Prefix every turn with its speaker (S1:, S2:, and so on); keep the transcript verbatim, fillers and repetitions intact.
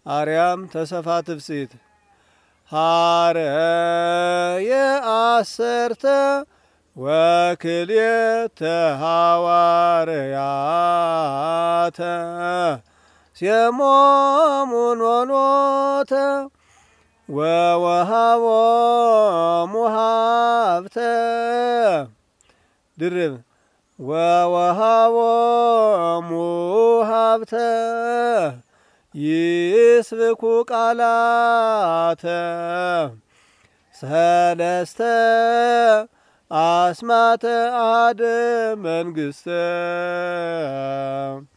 S1: አርያም ተሰፋ ትፍሲት ሃረ የአሰርተ ወክልኤተ ሐዋርያተ ሴሞሙ ኖሎተ ወወሃቦሙ ሀብተ ድርብ ወወሃቦሙ ሀብተ ይስብኩ ቃላተ ሰለስተ አስማተ አሐደ መንግሥተ